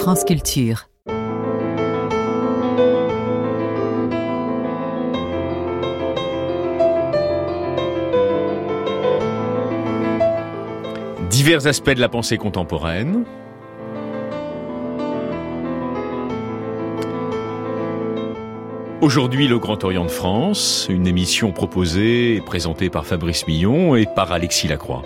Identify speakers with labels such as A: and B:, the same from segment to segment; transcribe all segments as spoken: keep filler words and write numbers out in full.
A: France Culture.
B: Divers aspects de la pensée contemporaine. Aujourd'hui, le Grand Orient de France, une émission proposée et présentée par Fabrice Millon et par Alexis Lacroix.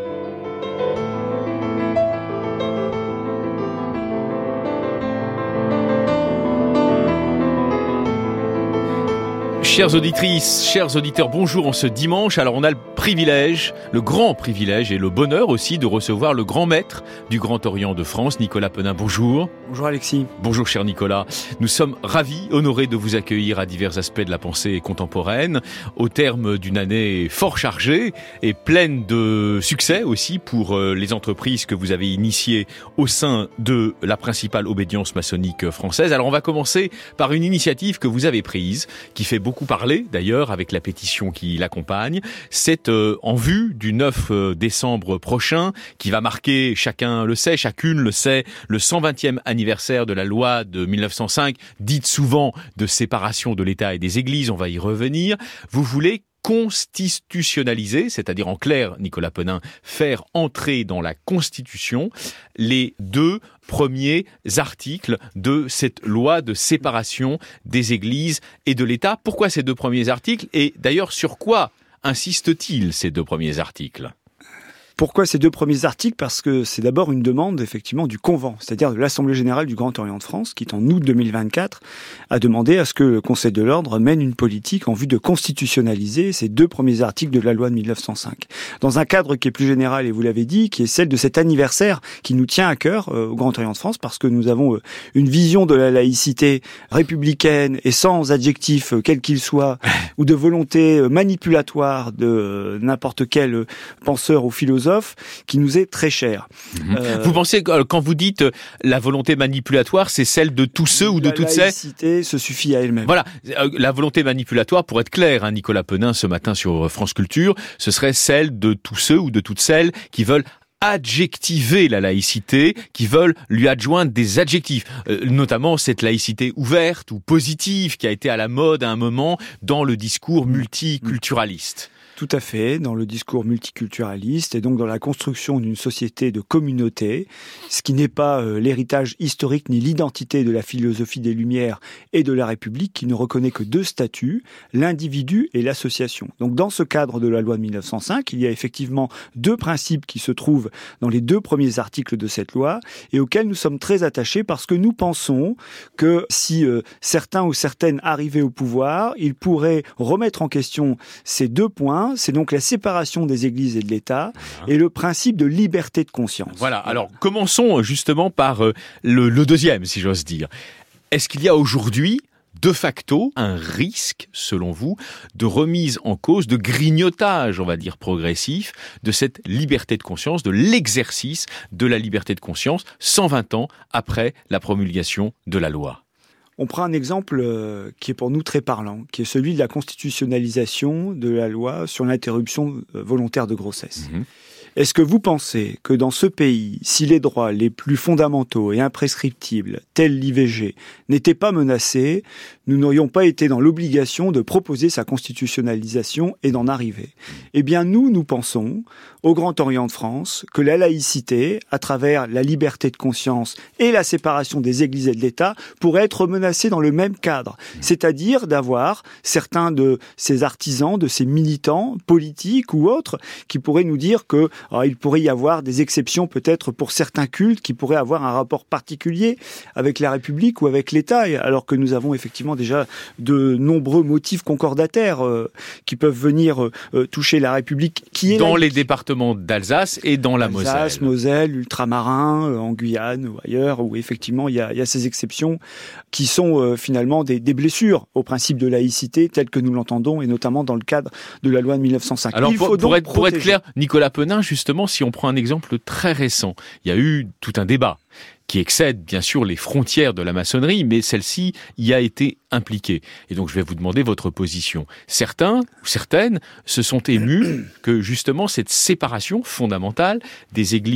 B: Chères auditrices, chers auditeurs, bonjour en ce dimanche. Alors on a le privilège, le grand privilège et le bonheur aussi de recevoir le grand maître du Grand Orient de France, Nicolas Penin. Bonjour.
C: Bonjour Alexis.
B: Bonjour cher Nicolas. Nous sommes ravis, honorés de vous accueillir à divers aspects de la pensée contemporaine, au terme d'une année fort chargée et pleine de succès aussi pour les entreprises que vous avez initiées au sein de la principale obédience maçonnique française. Alors on va commencer par une initiative que vous avez prise, qui fait beaucoup parler d'ailleurs avec la pétition qui l'accompagne. C'est euh, en vue du neuf décembre prochain, qui va marquer, chacun le sait, chacune le sait, le cent vingtième anniversaire de la loi de mille neuf cent cinq, dite souvent de séparation de l'État et des Églises. On va y revenir. Vous voulez constitutionnaliser, c'est-à-dire en clair, Nicolas Penin, faire entrer dans la Constitution les deux premiers articles de cette loi de séparation des Églises et de l'État. Pourquoi ces deux premiers articles ? Et d'ailleurs, sur quoi insistent-ils ces deux premiers articles ?
C: Pourquoi ces deux premiers articles ? Parce que c'est d'abord une demande effectivement du Convent, c'est-à-dire de l'Assemblée Générale du Grand Orient de France, qui en août deux mille vingt-quatre a demandé à ce que le Conseil de l'Ordre mène une politique en vue de constitutionnaliser ces deux premiers articles de la loi de mille neuf cent cinq. Dans un cadre qui est plus général, et vous l'avez dit, qui est celle de cet anniversaire qui nous tient à cœur euh, au Grand Orient de France, parce que nous avons euh, une vision de la laïcité républicaine et sans adjectif, euh, quel qu'il soit, ou de volonté euh, manipulatoire de euh, n'importe quel euh, penseur ou philosophe, qui nous est très cher.
B: Mmh. Euh, vous pensez que quand vous dites la volonté manipulatoire, c'est celle de tous ceux ou de toutes celles ?
C: La laïcité se suffit à elle-même.
B: Voilà, la volonté manipulatoire, pour être clair, hein, Nicolas Penin, ce matin sur France Culture, ce serait celle de tous ceux ou de toutes celles qui veulent adjectiver la laïcité, qui veulent lui adjoindre des adjectifs, euh, notamment cette laïcité ouverte ou positive qui a été à la mode à un moment dans le discours multiculturaliste.
C: Tout à fait, dans le discours multiculturaliste et donc dans la construction d'une société de communauté, ce qui n'est pas euh, l'héritage historique ni l'identité de la philosophie des Lumières et de la République, qui ne reconnaît que deux statuts, l'individu et l'association. Donc dans ce cadre de la loi de mille neuf cent cinq, il y a effectivement deux principes qui se trouvent dans les deux premiers articles de cette loi et auxquels nous sommes très attachés parce que nous pensons que si euh, certains ou certaines arrivaient au pouvoir, ils pourraient remettre en question ces deux points. C'est donc la séparation des églises et de l'État et le principe de liberté de conscience.
B: Voilà, alors commençons justement par euh, le, le deuxième, si j'ose dire. Est-ce qu'il y a aujourd'hui, de facto, un risque, selon vous, de remise en cause, de grignotage, on va dire, progressif, de cette liberté de conscience, de l'exercice de la liberté de conscience, cent vingt ans après la promulgation de la loi ?
C: On prend un exemple euh, qui est pour nous très parlant, qui est celui de la constitutionnalisation de la loi sur l'interruption volontaire de grossesse. Mmh. Est-ce que vous pensez que dans ce pays, si les droits les plus fondamentaux et imprescriptibles, tels l'I V G, n'étaient pas menacés, nous n'aurions pas été dans l'obligation de proposer sa constitutionnalisation et d'en arriver ? Eh bien, nous, nous pensons, au Grand Orient de France, que la laïcité, à travers la liberté de conscience et la séparation des églises et de l'État, pourrait être menacée dans le même cadre. C'est-à-dire d'avoir certains de ces artisans, de ces militants politiques ou autres, qui pourraient nous dire que alors, il pourrait y avoir des exceptions peut-être pour certains cultes qui pourraient avoir un rapport particulier avec la République ou avec l'État, alors que nous avons effectivement déjà de nombreux motifs concordataires euh, qui peuvent venir euh, toucher la République. Qui est
B: dans
C: laïque.
B: Les départements d'Alsace et dans la Moselle.
C: Alsace, Moselle, ultramarins, euh, en Guyane ou ailleurs, où effectivement il y a, il y a ces exceptions qui sont euh, finalement des, des blessures au principe de laïcité tel que nous l'entendons et notamment dans le cadre de la loi de mille neuf cent cinq.
B: Alors
C: il
B: pour,
C: faut
B: pour,
C: donc
B: être, pour être clair, Nicolas Penin, justement, si on prend un exemple très récent, il y a eu tout un débat qui excède bien sûr les frontières de la maçonnerie, mais celle-ci y a été impliquée. Et donc je vais vous demander votre position. Certains ou certaines se sont émus que justement cette séparation fondamentale des églises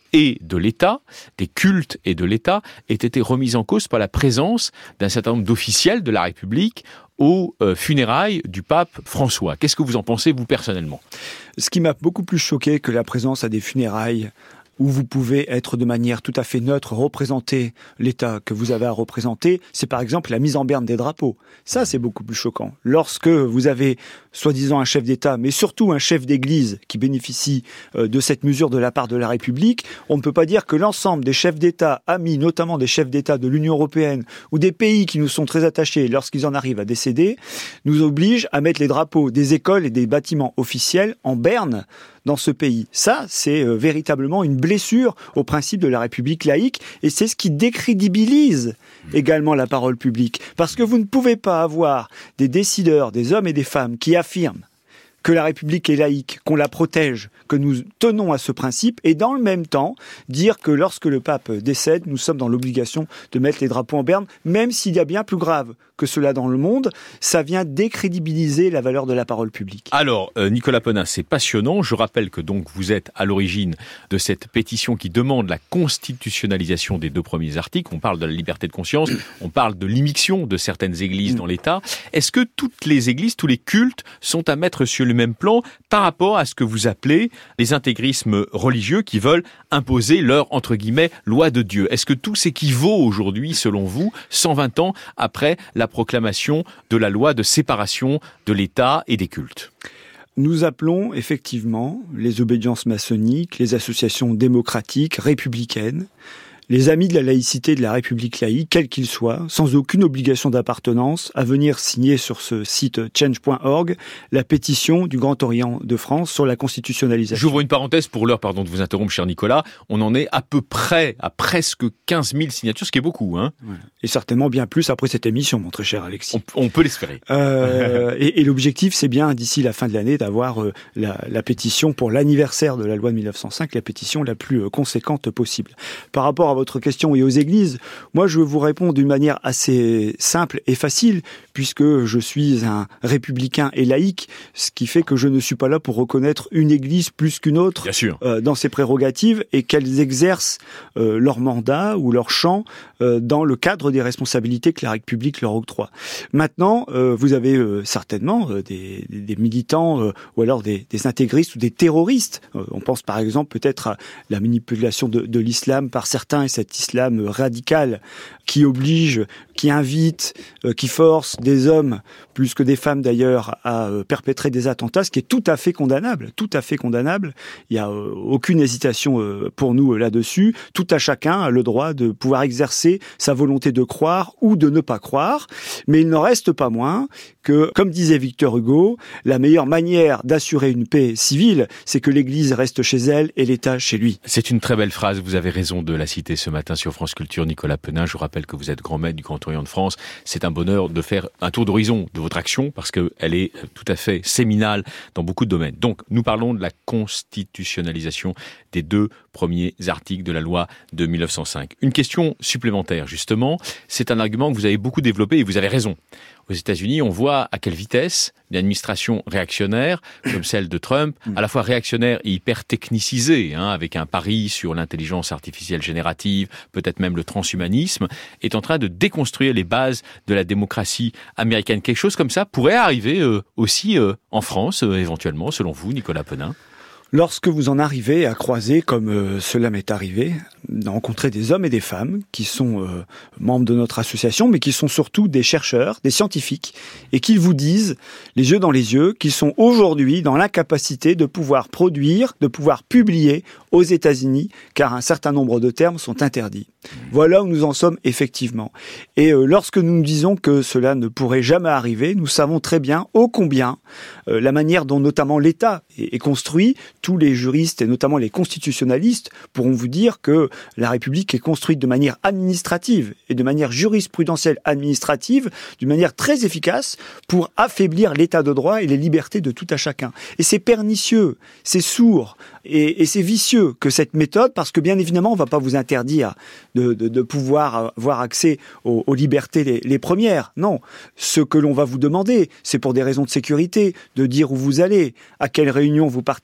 B: et de l'État, des cultes et de l'État, aient été remises en cause par la présence d'un certain nombre d'officiels de la République aux euh, funérailles du pape François. Qu'est-ce que vous en pensez, vous, personnellement ?
C: Ce qui m'a beaucoup plus choqué que la présence à des funérailles où vous pouvez être de manière tout à fait neutre, représenter l'État que vous avez à représenter, c'est par exemple la mise en berne des drapeaux. Ça, c'est beaucoup plus choquant. Lorsque vous avez, soi-disant, un chef d'État, mais surtout un chef d'Église qui bénéficie euh, de cette mesure de la part de la République, on ne peut pas dire que l'ensemble des chefs d'État, amis, notamment des chefs d'État de l'Union européenne, ou des pays qui nous sont très attachés lorsqu'ils en arrivent à décéder, nous obligent à mettre les drapeaux des écoles et des bâtiments officiels en berne dans ce pays. Ça, c'est euh, véritablement une blessure au principe de la République laïque, et c'est ce qui décrédibilise également la parole publique. Parce que vous ne pouvez pas avoir des décideurs, des hommes et des femmes qui affirment que la République est laïque, qu'on la protège, que nous tenons à ce principe, et dans le même temps, dire que lorsque le pape décède, nous sommes dans l'obligation de mettre les drapeaux en berne, même s'il y a bien plus grave que cela dans le monde, ça vient décrédibiliser la valeur de la parole publique.
B: Alors, euh, Nicolas Penin, c'est passionnant. Je rappelle que donc vous êtes à l'origine de cette pétition qui demande la constitutionnalisation des deux premiers articles. On parle de la liberté de conscience, on parle de l'immixtion de certaines églises dans l'État. Est-ce que toutes les églises, tous les cultes sont à mettre sur le même plan par rapport à ce que vous appelez les intégrismes religieux qui veulent imposer leur, entre guillemets, loi de Dieu? Est-ce que tout s'équivaut aujourd'hui, selon vous, cent vingt ans après la proclamation de la loi de séparation de l'État et des cultes?
C: Nous appelons effectivement les obédiences maçonniques, les associations démocratiques, républicaines, les amis de la laïcité de la République laïque, quels qu'ils soient, sans aucune obligation d'appartenance, à venir signer sur ce site change point org la pétition du Grand Orient de France sur la constitutionnalisation.
B: J'ouvre une parenthèse pour l'heure, pardon de vous interrompre, cher Nicolas. On en est à peu près à presque quinze mille signatures, ce qui est beaucoup, hein.
C: Voilà. Et certainement bien plus après cette émission, mon très cher Alexis.
B: On, on peut l'espérer.
C: Euh, et, et l'objectif, c'est bien, d'ici la fin de l'année, d'avoir euh, la, la pétition pour l'anniversaire de la loi de mille neuf cent cinq, la pétition la plus euh, conséquente possible. Par rapport à votre question et aux églises, moi je vous réponds d'une manière assez simple et facile, puisque je suis un républicain et laïque, ce qui fait que je ne suis pas là pour reconnaître une église plus qu'une autre euh, dans ses prérogatives, et qu'elles exercent euh, leur mandat ou leur champ euh, dans le cadre des responsabilités que la République leur octroie. Maintenant, euh, vous avez euh, certainement euh, des, des militants euh, ou alors des, des intégristes ou des terroristes. Euh, on pense par exemple peut-être à la manipulation de, de l'islam par certains, et cet islam radical qui oblige, qui invite, euh, qui force des hommes, plus que des femmes d'ailleurs, à euh, perpétrer des attentats, ce qui est tout à fait condamnable, tout à fait condamnable. Il n'y a euh, aucune hésitation euh, pour nous euh, là-dessus. Tout à chacun a le droit de pouvoir exercer sa volonté de croire ou de ne pas croire, mais il n'en reste pas moins que, comme disait Victor Hugo, la meilleure manière d'assurer une paix civile, c'est que l'Église reste chez elle et l'État chez lui.
B: C'est une très belle phrase, vous avez raison de la citer ce matin sur France Culture. Nicolas Penin, je vous rappelle que vous êtes grand maître du Grand Orient de France. C'est un bonheur de faire un tour d'horizon de votre action parce qu'elle est tout à fait séminale dans beaucoup de domaines. Donc, nous parlons de la constitutionnalisation des deux premiers articles de la loi de mille neuf cent cinq. Une question supplémentaire, justement, c'est un argument que vous avez beaucoup développé et vous avez raison. Aux États-Unis, on voit à quelle vitesse une administration réactionnaire, comme celle de Trump, à la fois réactionnaire et hyper technicisée, hein, avec un pari sur l'intelligence artificielle générative, peut-être même le transhumanisme, est en train de déconstruire les bases de la démocratie américaine. Quelque chose comme ça pourrait arriver euh, aussi euh, en France, euh, éventuellement, selon vous, Nicolas Penin?
C: Lorsque vous en arrivez à croiser, comme euh, cela m'est arrivé, à rencontrer des hommes et des femmes qui sont euh, membres de notre association, mais qui sont surtout des chercheurs, des scientifiques, et qu'ils vous disent, les yeux dans les yeux, qu'ils sont aujourd'hui dans l'incapacité de pouvoir produire, de pouvoir publier aux États-Unis, car un certain nombre de termes sont interdits. Voilà où nous en sommes effectivement. Et euh, lorsque nous nous disons que cela ne pourrait jamais arriver, nous savons très bien ô combien euh, la manière dont notamment l'État est, est construit. Tous les juristes et notamment les constitutionnalistes pourront vous dire que la République est construite de manière administrative et de manière jurisprudentielle administrative, d'une manière très efficace pour affaiblir l'état de droit et les libertés de tout à chacun. Et c'est pernicieux, c'est sourd et, et c'est vicieux que cette méthode, parce que bien évidemment on ne va pas vous interdire de, de, de pouvoir avoir accès aux, aux libertés les, les premières. Non, ce que l'on va vous demander, c'est pour des raisons de sécurité, de dire où vous allez, à quelle réunion vous participez,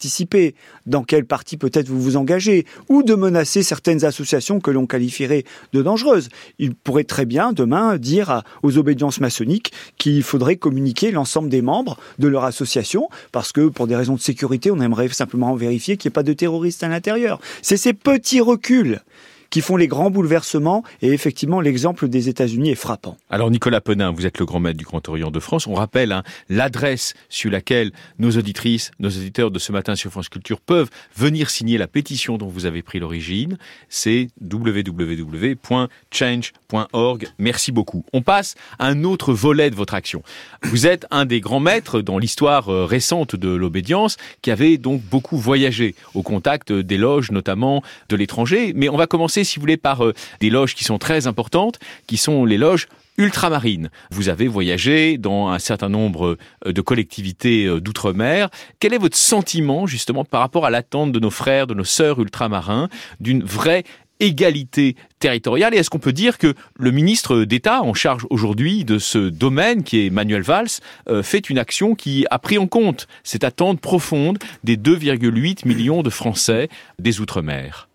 C: décider dans quel parti peut-être vous vous engagez, ou de menacer certaines associations que l'on qualifierait de dangereuses. Il pourrait très bien demain dire à, aux obédiences maçonniques qu'il faudrait communiquer l'ensemble des membres de leur association, parce que pour des raisons de sécurité, on aimerait simplement vérifier qu'il n'y ait pas de terroristes à l'intérieur. C'est ces petits reculs qui font les grands bouleversements, et effectivement l'exemple des États-Unis est frappant.
B: Alors Nicolas Penin, vous êtes le grand maître du Grand Orient de France. On rappelle hein, l'adresse sur laquelle nos auditrices, nos auditeurs de ce matin sur France Culture peuvent venir signer la pétition dont vous avez pris l'origine. C'est w w w point change point org. Merci beaucoup. On passe à un autre volet de votre action. Vous êtes un des grands maîtres dans l'histoire récente de l'obédience qui avait donc beaucoup voyagé au contact des loges, notamment de l'étranger. Mais on va commencer si vous voulez, par euh, des loges qui sont très importantes, qui sont les loges ultramarines. Vous avez voyagé dans un certain nombre euh, de collectivités euh, d'outre-mer. Quel est votre sentiment, justement, par rapport à l'attente de nos frères, de nos sœurs ultramarins, d'une vraie égalité territoriale? Et est-ce qu'on peut dire que le ministre d'État en charge aujourd'hui de ce domaine, qui est Manuel Valls, euh, fait une action qui a pris en compte cette attente profonde des deux virgule huit millions de Français des Outre-mer?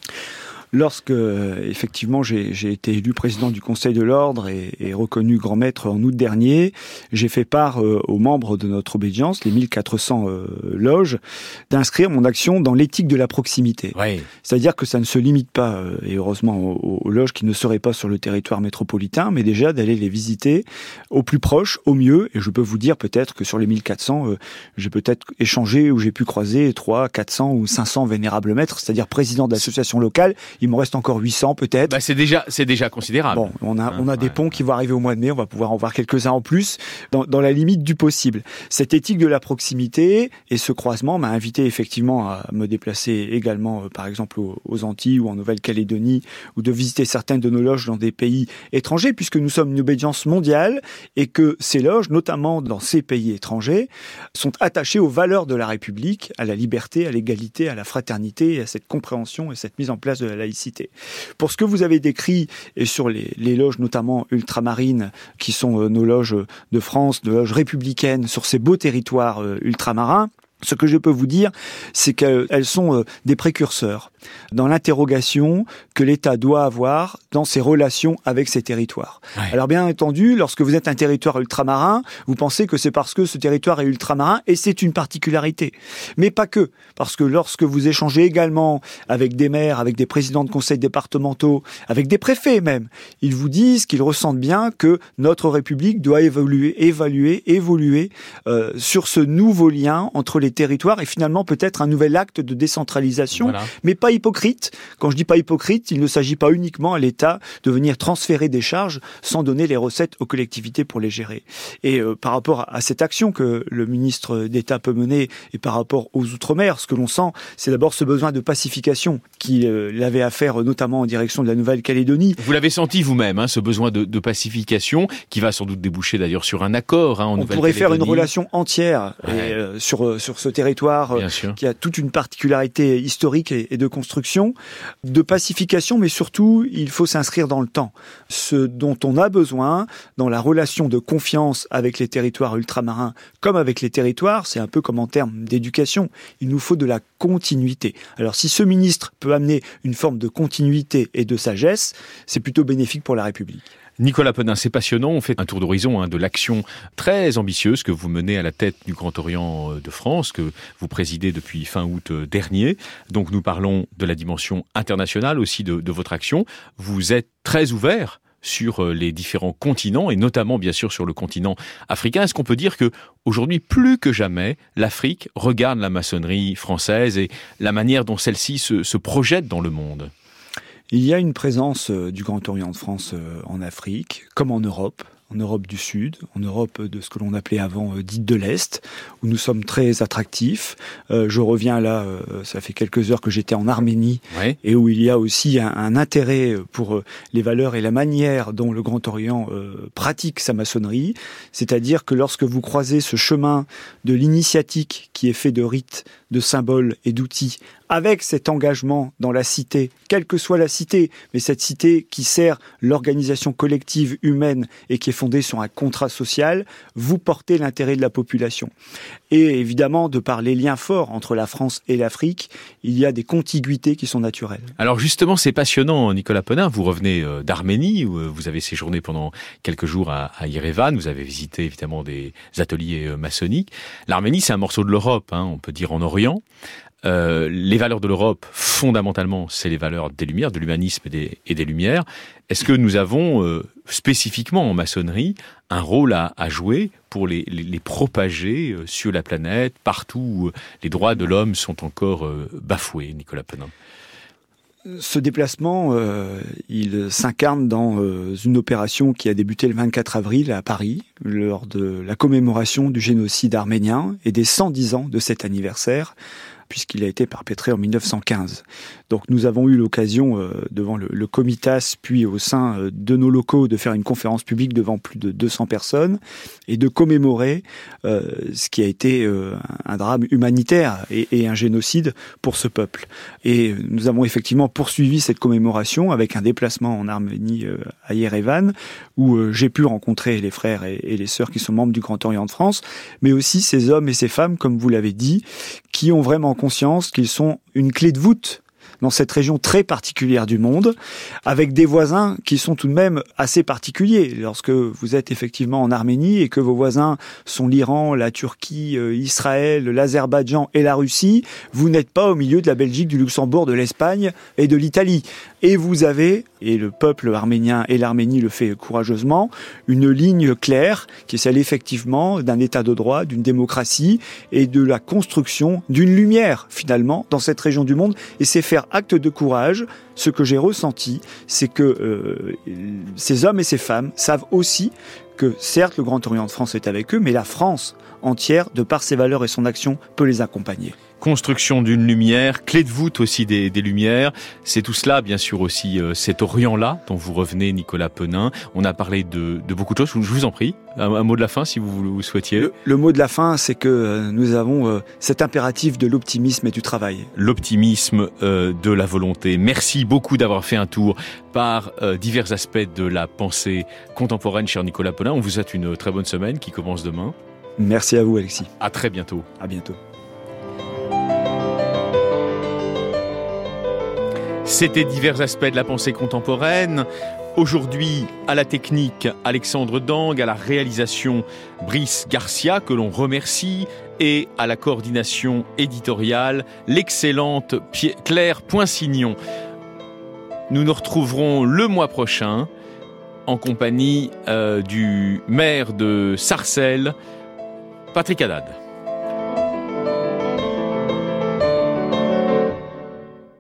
C: Lorsque, effectivement, j'ai, j'ai été élu président du Conseil de l'Ordre et, et reconnu grand maître en août dernier, j'ai fait part euh, aux membres de notre obédience, les mille quatre cents euh, loges, d'inscrire mon action dans l'éthique de la proximité.
B: Oui.
C: C'est-à-dire que ça ne se limite pas, euh, et heureusement, aux, aux loges qui ne seraient pas sur le territoire métropolitain, mais déjà d'aller les visiter au plus proche, au mieux. Et je peux vous dire peut-être que sur les mille quatre cents, euh, j'ai peut-être échangé ou j'ai pu croiser trois, quatre cents ou cinq cents vénérables maîtres, c'est-à-dire présidents d'associations locales. Il m'en reste encore huit cents peut-être.
B: Bah c'est déjà, c'est déjà considérable.
C: Bon, on a,
B: hein,
C: on a des
B: ouais.
C: ponts qui vont arriver au mois de mai, on va pouvoir en voir quelques-uns en plus, dans, dans la limite du possible. Cette éthique de la proximité et ce croisement m'a invité effectivement à me déplacer également, euh, par exemple, aux, aux Antilles ou en Nouvelle-Calédonie, ou de visiter certaines de nos loges dans des pays étrangers, puisque nous sommes une obédience mondiale et que ces loges, notamment dans ces pays étrangers, sont attachées aux valeurs de la République, à la liberté, à l'égalité, à la fraternité, à cette compréhension et cette mise en place de la laïcité. Pour ce que vous avez décrit, et sur les, les loges notamment ultramarines, qui sont euh, nos loges de France, nos loges républicaines, sur ces beaux territoires euh, ultramarins, ce que je peux vous dire, c'est qu'elles sont des précurseurs dans l'interrogation que l'État doit avoir dans ses relations avec ses territoires. Ouais. Alors bien entendu, lorsque vous êtes un territoire ultramarin, vous pensez que c'est parce que ce territoire est ultramarin, et c'est une particularité. Mais pas que, parce que lorsque vous échangez également avec des maires, avec des présidents de conseils départementaux, avec des préfets même, ils vous disent qu'ils ressentent bien que notre République doit évoluer, évaluer, évoluer euh, sur ce nouveau lien entre les territoires et finalement peut-être un nouvel acte de décentralisation, voilà. Mais pas hypocrite. Quand je dis pas hypocrite, il ne s'agit pas uniquement à l'État de venir transférer des charges sans donner les recettes aux collectivités pour les gérer. Et euh, par rapport à cette action que le ministre d'État peut mener et par rapport aux Outre-mer, ce que l'on sent, c'est d'abord ce besoin de pacification qu'il euh, avait à faire notamment en direction de la Nouvelle-Calédonie.
B: Vous l'avez senti vous-même, hein, ce besoin de, de pacification qui va sans doute déboucher d'ailleurs sur un accord hein, en Nouvelle-Calédonie.
C: On pourrait faire une relation entière ouais. et, euh, sur, sur ce territoire euh, qui a toute une particularité historique et, et de construction, de pacification, mais surtout, il faut s'inscrire dans le temps. Ce dont on a besoin dans la relation de confiance avec les territoires ultramarins, comme avec les territoires, c'est un peu comme en termes d'éducation, il nous faut de la continuité. Alors si ce ministre peut amener une forme de continuité et de sagesse, c'est plutôt bénéfique pour la République.
B: Nicolas Penin, c'est passionnant. On fait un tour d'horizon hein, de l'action très ambitieuse que vous menez à la tête du Grand Orient de France, que vous présidez depuis fin août dernier. Donc nous parlons de la dimension internationale aussi de, de votre action. Vous êtes très ouvert sur les différents continents et notamment bien sûr sur le continent africain. Est-ce qu'on peut dire que aujourd'hui plus que jamais l'Afrique regarde la maçonnerie française et la manière dont celle-ci se, se projette dans le monde ?
C: Il y a une présence euh, du Grand Orient de France euh, en Afrique, comme en Europe, en Europe du Sud, en Europe de ce que l'on appelait avant euh, dite de l'Est, où nous sommes très attractifs. Euh, je reviens là, euh, ça fait quelques heures que j'étais en Arménie, ouais. Et où il y a aussi un, un intérêt pour euh, les valeurs et la manière dont le Grand Orient euh, pratique sa maçonnerie. C'est-à-dire que lorsque vous croisez ce chemin de l'initiatique qui est fait de rites, de symboles et d'outils avec cet engagement dans la cité, quelle que soit la cité, mais cette cité qui sert l'organisation collective humaine et qui est fondée sur un contrat social, vous portez l'intérêt de la population. Et évidemment, de par les liens forts entre la France et l'Afrique, il y a des contiguïtés qui sont naturelles.
B: Alors justement, c'est passionnant, Nicolas Penin. Vous revenez d'Arménie, où vous avez séjourné pendant quelques jours à, à Yerevan. Vous avez visité évidemment des ateliers maçonniques. L'Arménie, c'est un morceau de l'Europe, hein, on peut dire en Orient. Euh, les valeurs de l'Europe, fondamentalement, c'est les valeurs des Lumières, de l'humanisme et des, et des Lumières. Est-ce que nous avons, euh, spécifiquement en maçonnerie, un rôle à, à jouer pour les, les, les propager euh, sur la planète, partout où les droits de l'homme sont encore euh, bafoués, Nicolas Penin?
C: Ce déplacement, euh, il s'incarne dans euh, une opération qui a débuté le vingt-quatre avril à Paris, lors de la commémoration du génocide arménien et des cent dix ans de cet anniversaire, puisqu'il a été perpétré en mille neuf cent quinze. Donc nous avons eu l'occasion, euh, devant le, le Comitas, puis au sein euh, de nos locaux, de faire une conférence publique devant plus de deux cents personnes et de commémorer euh, ce qui a été euh, un drame humanitaire et, et un génocide pour ce peuple. Et nous avons effectivement poursuivi cette commémoration avec un déplacement en Arménie euh, à Yerevan, où euh, j'ai pu rencontrer les frères et, et les sœurs qui sont membres du Grand Orient de France, mais aussi ces hommes et ces femmes, comme vous l'avez dit, qui ont vraiment conscience qu'ils sont une clé de voûte dans cette région très particulière du monde, avec des voisins qui sont tout de même assez particuliers. Lorsque vous êtes effectivement en Arménie et que vos voisins sont l'Iran, la Turquie, euh, Israël, l'Azerbaïdjan et la Russie, vous n'êtes pas au milieu de la Belgique, du Luxembourg, de l'Espagne et de l'Italie. Et vous avez, et le peuple arménien et l'Arménie le fait courageusement, une ligne claire qui est celle effectivement d'un état de droit, d'une démocratie et de la construction d'une lumière finalement dans cette région du monde. Et c'est faire acte de courage. Ce que j'ai ressenti, c'est que euh, ces hommes et ces femmes savent aussi que certes le Grand Orient de France est avec eux, mais la France entière, de par ses valeurs et son action, peut les accompagner.
B: Construction d'une lumière, clé de voûte aussi des, des lumières. C'est tout cela, bien sûr, aussi euh, cet Orient-là dont vous revenez, Nicolas Penin. On a parlé de, de beaucoup de choses. Je vous en prie, un, un mot de la fin, si vous, vous souhaitiez.
C: Le, le mot de la fin, c'est que euh, nous avons euh, cet impératif de l'optimisme et du travail.
B: L'optimisme euh, de la volonté. Merci beaucoup d'avoir fait un tour par euh, divers aspects de la pensée contemporaine, cher Nicolas Penin. On vous souhaite une très bonne semaine qui commence demain.
C: Merci à vous, Alexis.
B: À très bientôt.
C: À bientôt.
B: C'était divers aspects de la pensée contemporaine. Aujourd'hui, à la technique, Alexandre Dang, à la réalisation, Brice Garcia, que l'on remercie, et à la coordination éditoriale, l'excellente Claire Poinsignon. Nous nous retrouverons le mois prochain en compagnie euh, du maire de Sarcelles, Patrick Haddad.